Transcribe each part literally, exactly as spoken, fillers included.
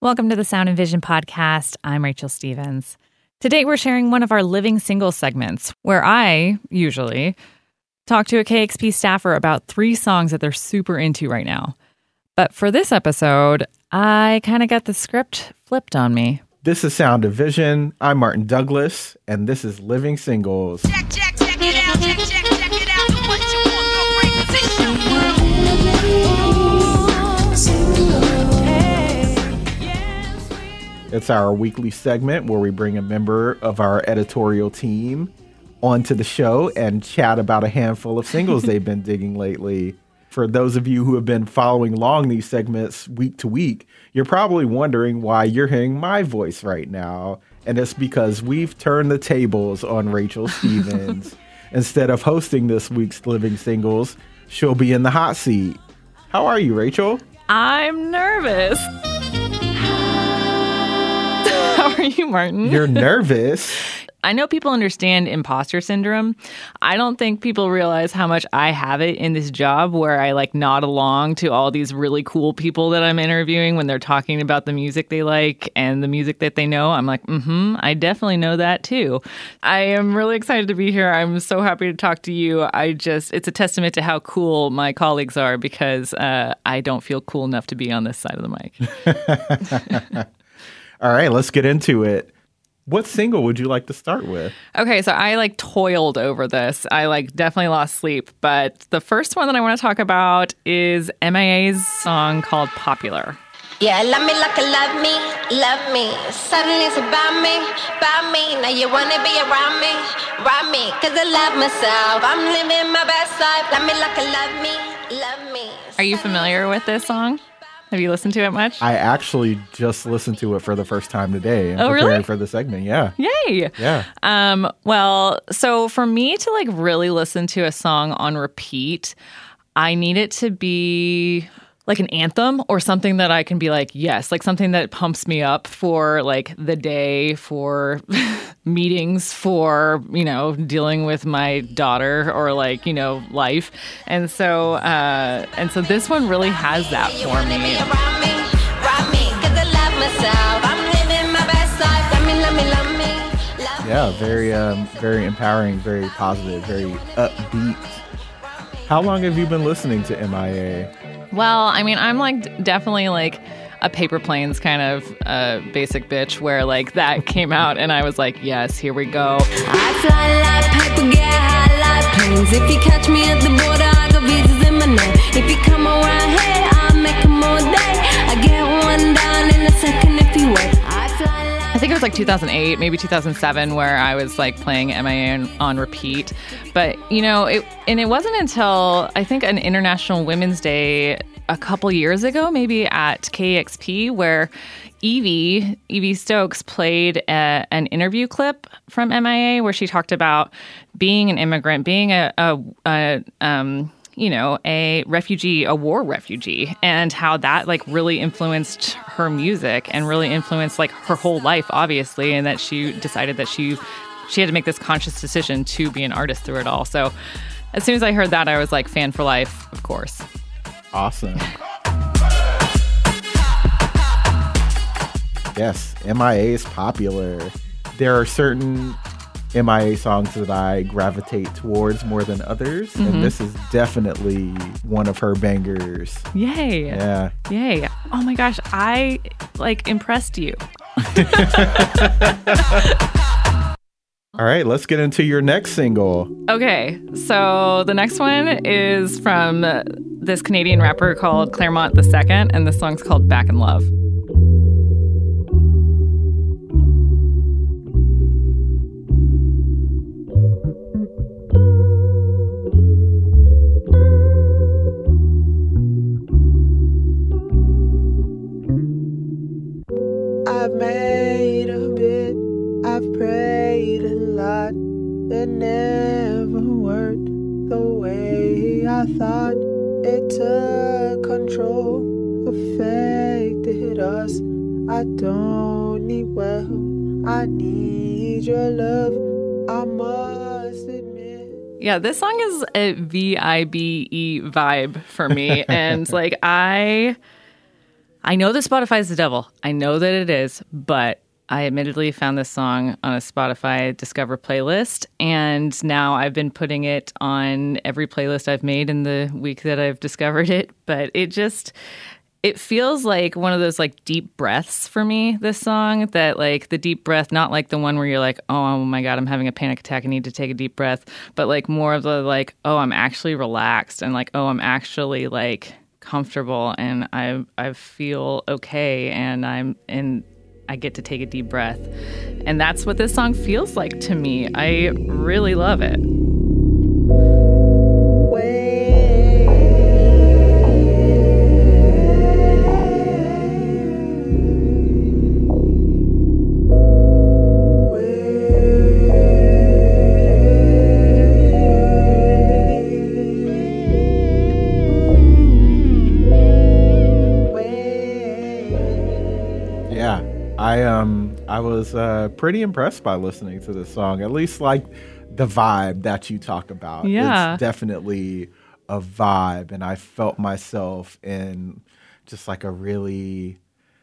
Welcome to the Sound and Vision podcast. I'm Rachel Stevens. Today we're sharing one of our Living Singles segments where I, usually, talk to a K X P staffer about three songs that they're super into right now. But for this episode, I kind of got the script flipped on me. This is Sound and Vision. I'm Martin Douglas, and this is Living Singles. Check, check, check it out, check, check, check it out. What you want, go bring position. It's our weekly segment where we bring a member of our editorial team onto the show and chat about a handful of singles they've been digging lately. For those of you who have been following along these segments week to week, you're probably wondering why you're hearing my voice right now. And it's because we've turned the tables on Rachel Stevens. Instead of hosting this week's Living Singles, she'll be in the hot seat. How are you, Rachel? I'm nervous. How are you, Martin? You're nervous? I know people understand imposter syndrome. I don't think people realize how much I have it in this job where I like nod along to all these really cool people that I'm interviewing when they're talking about the music they like and the music that they know. I'm like, mm-hmm, I definitely know that too. I am really excited to be here. I'm so happy to talk to you. I just, it's a testament to how cool my colleagues are because uh, I don't feel cool enough to be on this side of the mic. All right, let's get into it. What single would you like to start with? Okay, so I like toiled over this. I like definitely lost sleep. But the first one that I want to talk about is M I A's song called Popular. Yeah, love me like you love me, love me. Suddenly it's about me, about me. Now you wanna be around me, around me. Cause I love myself, I'm living my best life. Love me like you love me, love me. Are you familiar with this song? Have you listened to it much? I actually just listened to it for the first time today. Oh, preparing really? For the segment, yeah. Yay! Yeah. Um, well, so for me to like really listen to a song on repeat, I need it to be like an anthem or something that I can be like, yes, like something that pumps me up for like the day, for meetings, for, you know, dealing with my daughter or like, you know, life. And so, uh, and so this one really has that for me. Yeah, very, um, very empowering, very positive, very upbeat. How long have you been listening to M I A? Well, I mean, I'm like definitely like a Paper Planes kind of uh, basic bitch where like that came out and I was like, yes, here we go. I fly like paper, get high like planes. If you catch me at the border, I got visas in my name. If you come around here, I'll make them all day. I get one down in a second if you wait. I fly like I think it was like two thousand eight, maybe two thousand seven, where I was like playing M I A on, on repeat. But, you know, it and it wasn't until I think an International Women's Day a couple years ago, maybe at K X P, where Evie, Evie Stokes played a, an interview clip from M I A where she talked about being an immigrant, being a, a, a um, you know, a refugee, a war refugee, and how that like really influenced her music and really influenced like her whole life, obviously, and that she decided that she she had to make this conscious decision to be an artist through it all. So as soon as I heard that, I was like, fan for life, of course. Awesome. Yes, M I A is popular. There are certain M I A songs that I gravitate towards more than others, mm-hmm. and this is definitely one of her bangers. Yay. Yeah. Yay. Oh my gosh, I like impressed you. All right, let's get into your next single. Okay, so the next one is from this Canadian rapper called Claremont the Second, and the song's called Back in Love. I've made a bit, I've prayed a lot, it never worked the way I thought. It took control, affected us. I don't need well, I need your love, I must admit. Yeah, this song is a V I B E vibe for me. And like I I know that Spotify is the devil. I know that it is, but I admittedly found this song on a Spotify Discover playlist, and now I've been putting it on every playlist I've made in the week that I've discovered it. But it just, it feels like one of those like deep breaths for me, this song, that like the deep breath, not like the one where you're like, oh my God, I'm having a panic attack, I need to take a deep breath, but like more of the like, oh, I'm actually relaxed, and like, oh, I'm actually like comfortable, and I I feel okay, and I'm in I get to take a deep breath. And that's what this song feels like to me. I really love it. I um I was uh, pretty impressed by listening to this song. At least like the vibe that you talk about. Yeah. It's definitely a vibe, and I felt myself in just like a really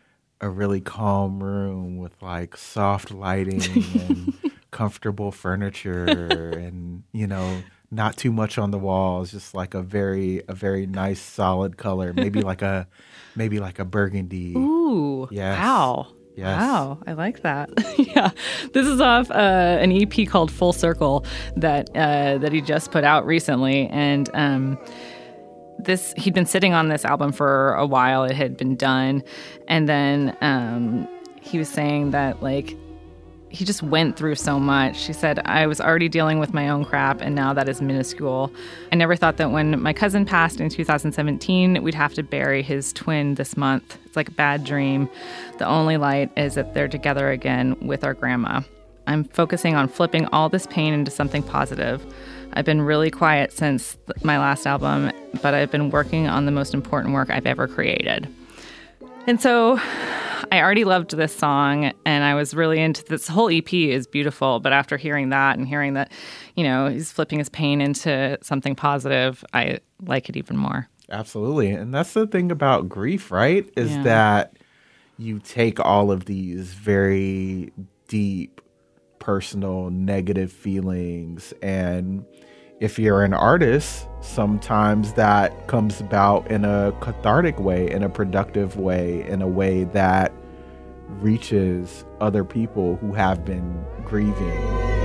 a really calm room with like soft lighting and comfortable furniture and, you know, not too much on the walls, just like a very a very nice solid color, maybe like a maybe like a burgundy. Ooh. Yes. Wow. Yes. Wow, I like that. Yeah, this is off uh, an E P called Full Circle that uh, that he just put out recently, and um, this he'd been sitting on this album for a while. It had been done, and then um, he was saying that like he just went through so much. He said, I was already dealing with my own crap, and now that is minuscule. I never thought that when my cousin passed in two thousand seventeen, we'd have to bury his twin this month. It's like a bad dream. The only light is that they're together again with our grandma. I'm focusing on flipping all this pain into something positive. I've been really quiet since th- my last album, but I've been working on the most important work I've ever created. And so I already loved this song, and I was really into this whole E P is beautiful. But after hearing that and hearing that, you know, he's flipping his pain into something positive, I like it even more. Absolutely. And that's the thing about grief, right? Is Yeah. that you take all of these very deep, personal, negative feelings, and if you're an artist, sometimes that comes about in a cathartic way, in a productive way, in a way that reaches other people who have been grieving.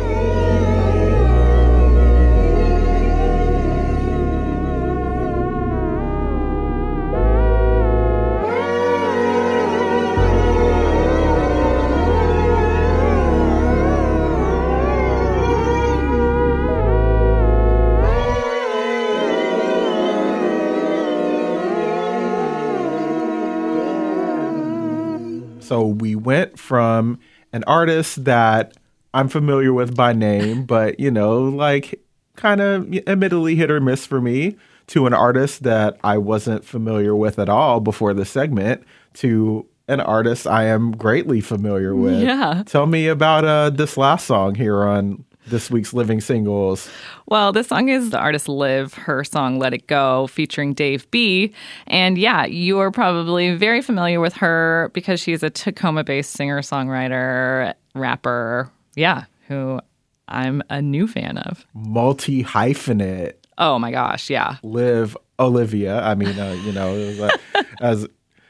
So we went from an artist that I'm familiar with by name, but, you know, like kind of admittedly hit or miss for me, to an artist that I wasn't familiar with at all before the segment, to an artist I am greatly familiar with. Yeah. Tell me about uh, this last song here on this week's Living Singles. Well, this song is the artist Liv, her song Let It Go, featuring Dave B. And yeah, you are probably very familiar with her because she's a Tacoma-based singer-songwriter, rapper, yeah, who I'm a new fan of. Multi-hyphenate. Oh my gosh, yeah. Liv Olivia. I mean, uh, you know, it was like, as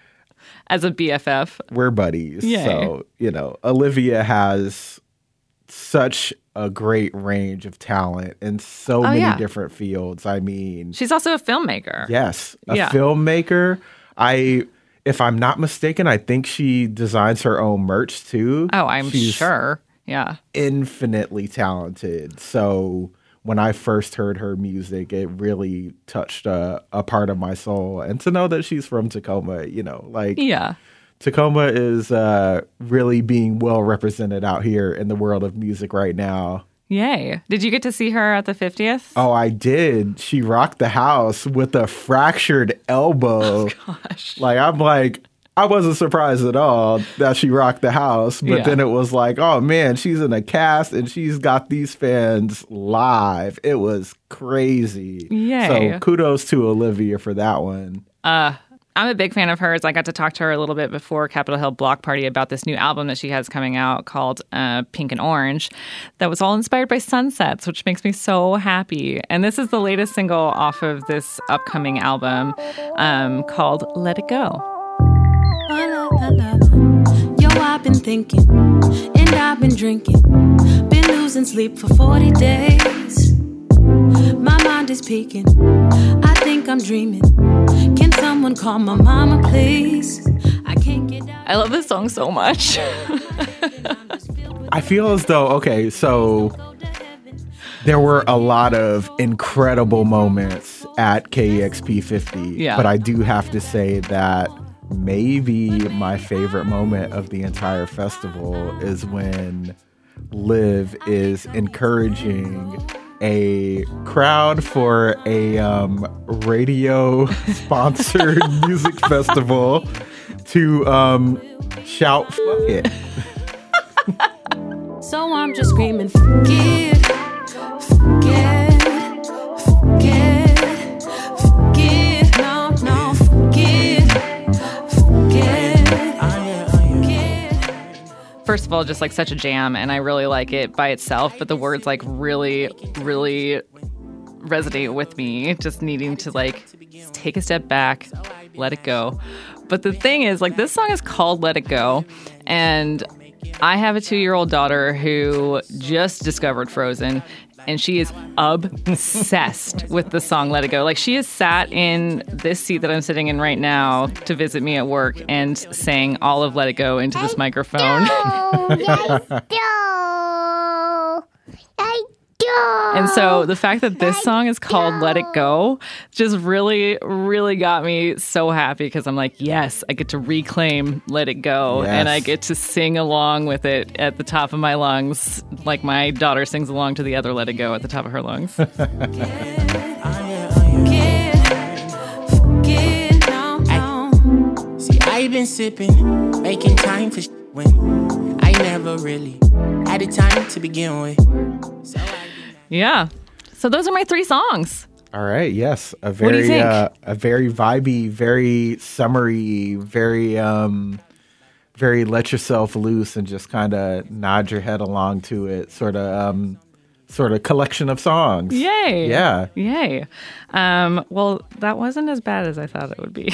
As a B F F. we're buddies. Yay. So, you know, Olivia has such a great range of talent in so Oh, many yeah. different fields. I mean, She's also a filmmaker. yes, a Yeah. filmmaker. I, if I'm not mistaken, I think she designs her own merch too. Oh, I'm She's sure. Yeah. infinitely talented. So when I first heard her music, it really touched a, a part of my soul. And to know that she's from Tacoma, you know, like Yeah. Tacoma is uh, really being well represented out here in the world of music right now. Yay. Did you get to see her at the fiftieth? Oh, I did. She rocked the house with a fractured elbow. Gosh. Like, I'm like, I wasn't surprised at all that she rocked the house. But Yeah. then it was like, oh, man, she's in a cast and she's got these fans live. It was crazy. Yay. So kudos to Olivia for that one. Uh, I'm a big fan of hers. I got to talk to her a little bit before Capitol Hill Block Party about this new album that she has coming out called uh, Pink and Orange that was all inspired by sunsets, which makes me so happy. And this is the latest single off of this upcoming album um, called Let It Go. Yo, I've been thinking, and I've been drinking, been losing sleep for forty days. My mind is peaking, I think I'm dreaming. Can someone call my mama, please? I can't get out. I love this song so much. I feel as though, okay, so there were a lot of incredible moments at K E X P fifty, Yeah. but I do have to say that maybe my favorite moment of the entire festival is when Liv is encouraging a crowd for a um, radio-sponsored music festival to um, shout, "Fuck it." So I'm just screaming, forget, forget, forget, forget, no, no, forget, forget, forget. First of all, just like such a jam, and I really like it by itself, but the words like really, really resonate with me, just needing to like take a step back, let it go. But the thing is, like, this song is called Let It Go, and I have a two-year-old daughter who just discovered Frozen, and she is obsessed with the song Let It Go. Like, she has sat in this seat that I'm sitting in right now to visit me at work and sang all of Let It Go into this microphone. And so the fact that this song is called Let It Go just really, really got me so happy, because I'm like, yes, I get to reclaim Let It Go, Yes. and I get to sing along with it at the top of my lungs, like my daughter sings along to the other Let It Go at the top of her lungs. See, I've been sipping, making time for sh- when I never really had the time to begin with. So I Yeah. So those are my three songs. All right, yes, a do you very think? uh, a very vibey, very summery, very um, very let yourself loose and just kind of nod your head along to it, sort of um, sort of collection of songs. Yay. Yeah. Yay. Um, well, that wasn't as bad as I thought it would be.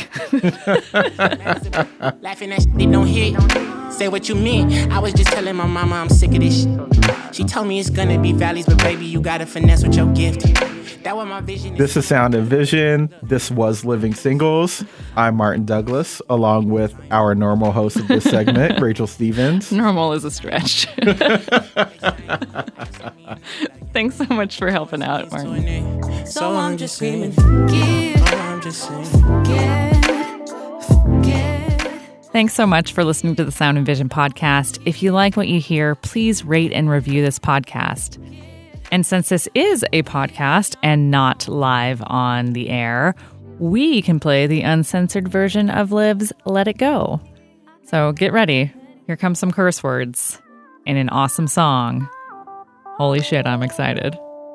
laughing at shit, they don't hit. Say what you meant. I was just telling my mama I'm sick of this shit. She told me it's gonna be valleys, but baby, you gotta finesse with your gift. That was my vision. This is Sound and Vision. This was Living Singles. I'm Martin Douglas, along with our normal host of this segment, Rachel Stevens. Normal is a stretch. Thanks so much for helping out, Martin. So I'm just screaming, saying. forget, Oh, I'm just saying. forget, forget. Thanks so much for listening to the Sound and Vision podcast. If you like what you hear, please rate and review this podcast. And since this is a podcast and not live on the air, we can play the uncensored version of Liv's Let It Go. So get ready. Here comes some curse words in an awesome song. Holy shit, I'm excited.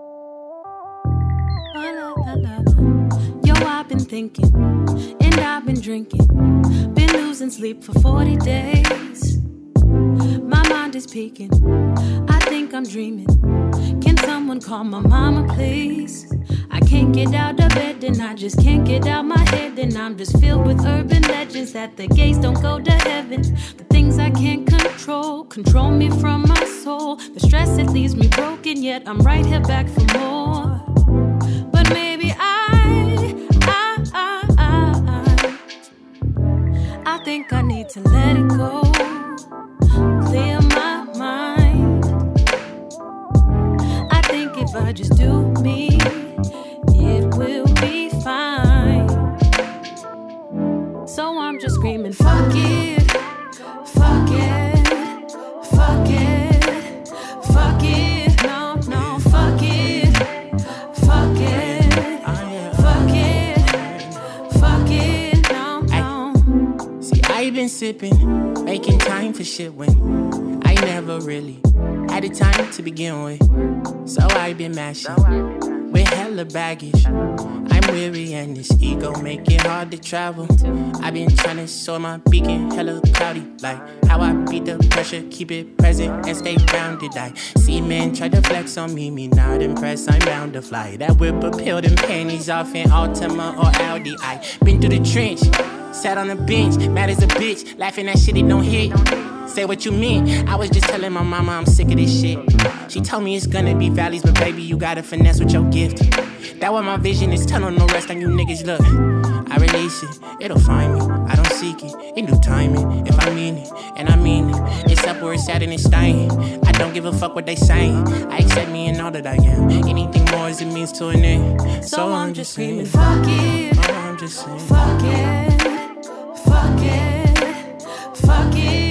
Yo, I've been thinking, and I've been drinking, been losing sleep for forty days. My mind is peaking, I think I'm dreaming. Can someone call my mama, please? I can't get out of bed and I just can't get out my head. And I'm just filled with urban legends that the gates don't go to heaven. The things I can't control, control me from my soul. The stress, it leaves me broken, yet I'm right here back for more. But maybe I, I, I, I, I, I think I need to let it go. Clear my mind. I think if I just do me, it will be fine. So I'm just screaming, fuck it, fuck it, fuck it, fuck it, no, no, fuck it, fuck it, fuck it, fuck it, no, no. See, I've been sipping, making time for shit when I never really had the time to begin with. So I've been mashing, with hella baggage. I'm weary and this ego make it hard to travel. I've been trying to soar my beacon hella cloudy. Like how I beat the pressure, keep it present and stay grounded. I see men try to flex on me, me not impressed, I'm bound to fly. That whip a pill, them panties off in Altima or Audi. I been through the trench, sat on the bench, mad as a bitch, laughing at shit it don't hit. Say what you mean, I was just telling my mama I'm sick of this shit. She told me it's gonna be valleys, but baby you gotta finesse with your gift. That what my vision is, tunnel no rest on you niggas, look. I release it, it'll find me, I don't seek it. In due timing, if I mean it, and I mean it. It's up where it's at and it's staying. I don't give a fuck what they saying. I accept me and all that I am. Anything more as it means to an end. So, so I'm just screaming, fuck it. Oh, I'm just saying, fuck it, fuck it, fuck it.